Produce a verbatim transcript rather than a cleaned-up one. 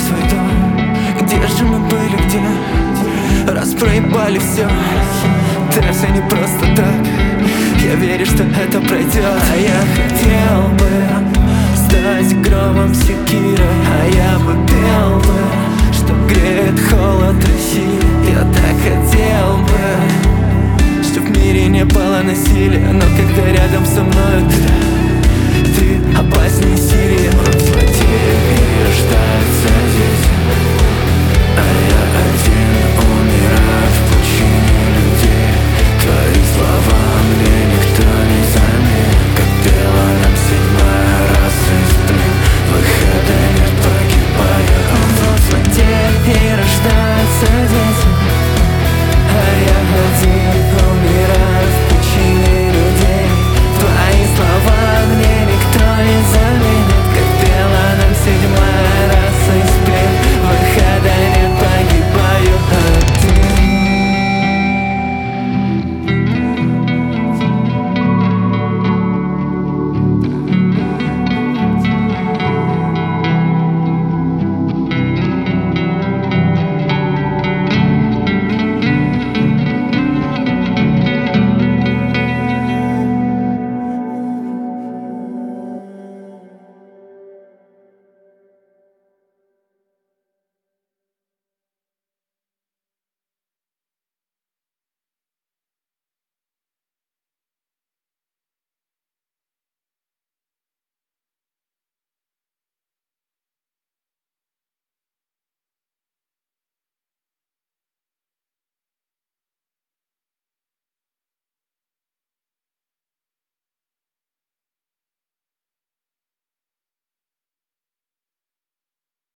свой дом. Где же мы были, где? Раз проебали все, да все не просто так. Я верю, что это пройдет. А я хотел бы стать громом секиры, а я бы пел бы, что греет холод России. Я так хотел бы, чтоб в мире не было насилия, но когда рядом со мной ты, ты опаснее